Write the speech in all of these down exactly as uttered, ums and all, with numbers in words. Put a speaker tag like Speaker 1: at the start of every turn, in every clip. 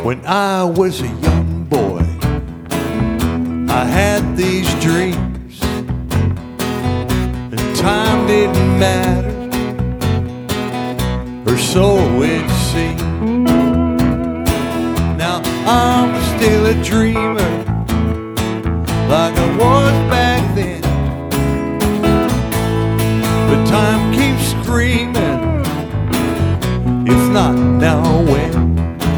Speaker 1: When I was a young boy, I had these dreams, and time didn't matter, or so it seemed. Now I'm still a dreamer, like I was back then, but time keeps screaming, if not now, when?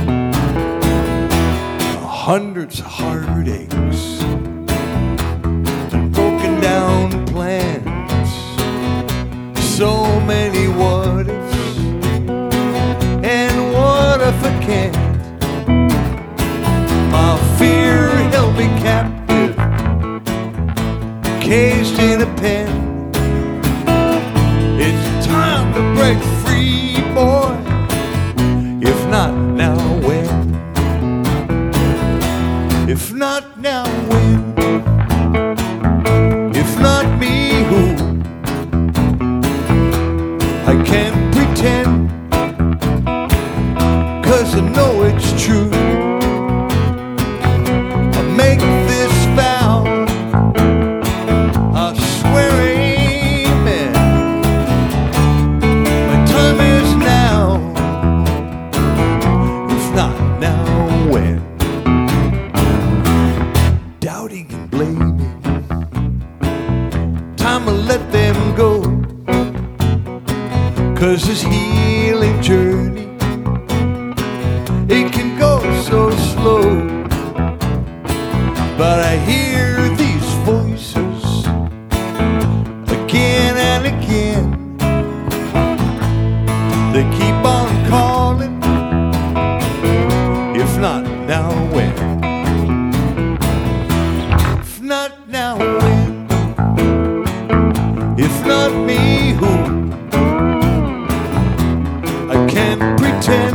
Speaker 1: Hundreds of heartaches and broken down plans, so many what ifs, and what if I can't? My fear held me captive, caged in a pen. It's time to break free, boy, if not now, when? If not now, when? If not me, who? I can't pretend, 'cause I know it's true. I make this vow, I swear amen. My time is now, if not now, when? Doubting and blaming, time to let them go, 'cause this healing journey, it can go so slow. But I hear these voices again and again, they keep on calling, if not now, when? Not now, when? If not me, who? I can't pretend,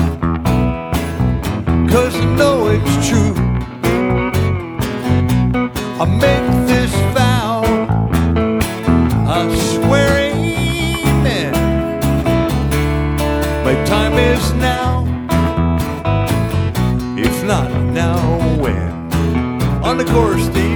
Speaker 1: 'cause I know it's true. I make this vow, I swear amen. My time is now, if not now, when? On the chorus, Steve.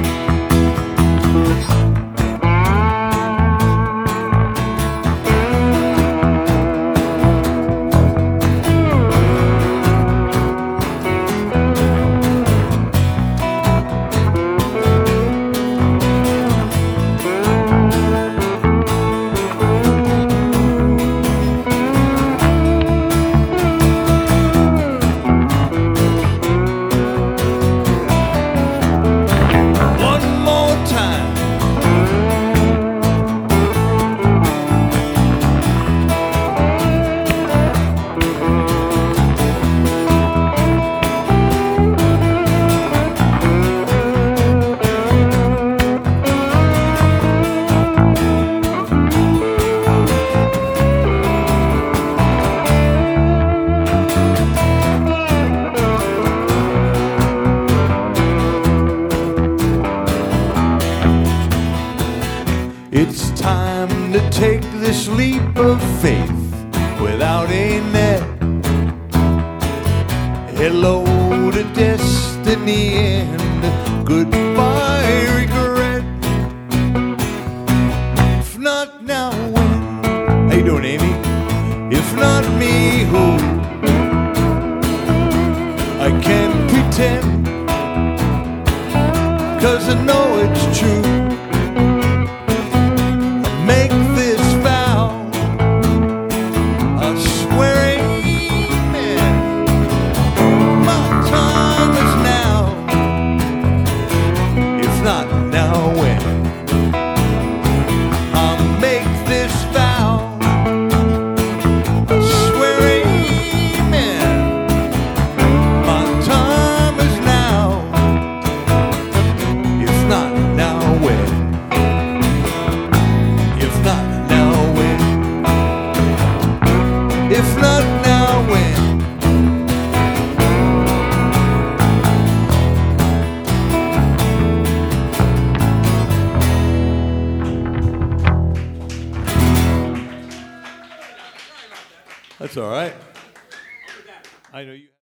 Speaker 1: It's time to take this leap of faith without a net. Hello to destiny and goodbye regret. If not now, when? How you doing, Amy? If not me, who? I can't pretend, 'cause I know it's true. Make this vow, I swear amen. My time is now, if not now, when? I make this vow, I swear amen. My time is now, if not now, when? If not now, when? If not now, when? That's all right. I know you.